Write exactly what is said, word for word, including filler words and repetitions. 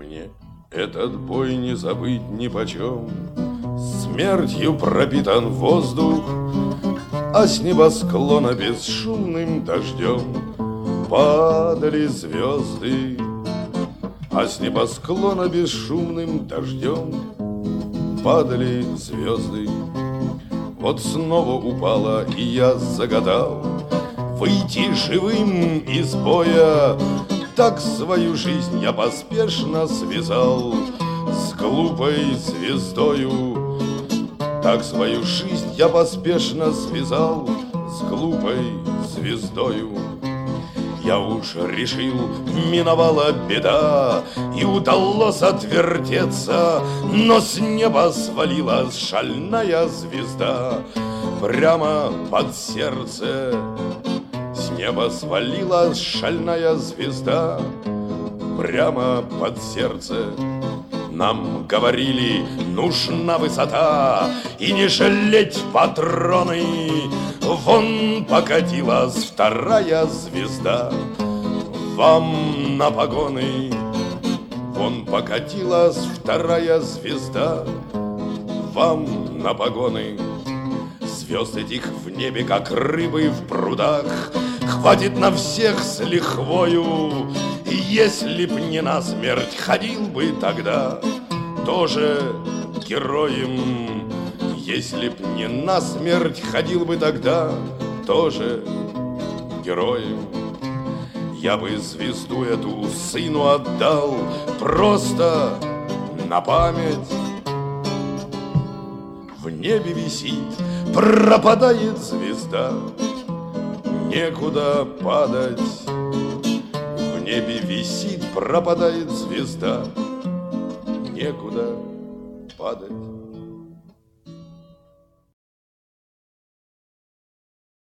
мне этот бой не забыть нипочем. Смертью пропитан воздух, а с небосклона бесшумным дождем падали звезды, а с небосклона бесшумным дождем падали звезды. Вот снова упала, и я загадал выйти живым из боя. Так свою жизнь я поспешно связал с глупой звездою. Так свою жизнь я поспешно связал с глупой звездою. Я уж решил, миновала беда, и удалось отвертеться, но с неба свалилась шальная звезда прямо под сердце. С неба свалилась шальная звезда прямо под сердце. Нам говорили, нужна высота и не жалеть патроны. Вон покатилась вторая звезда вам на погоны. Вон покатилась вторая звезда вам на погоны. Звезд этих в небе, как рыбы в прудах, хватит на всех с лихвою. И если б не насмерть, ходил бы тогда тоже героем. Если б не насмерть, ходил бы тогда тоже героем. Я бы звезду эту сыну отдал просто на память. В небе висит, пропадает звезда, некуда падать. В небе висит, пропадает звезда, некуда падать.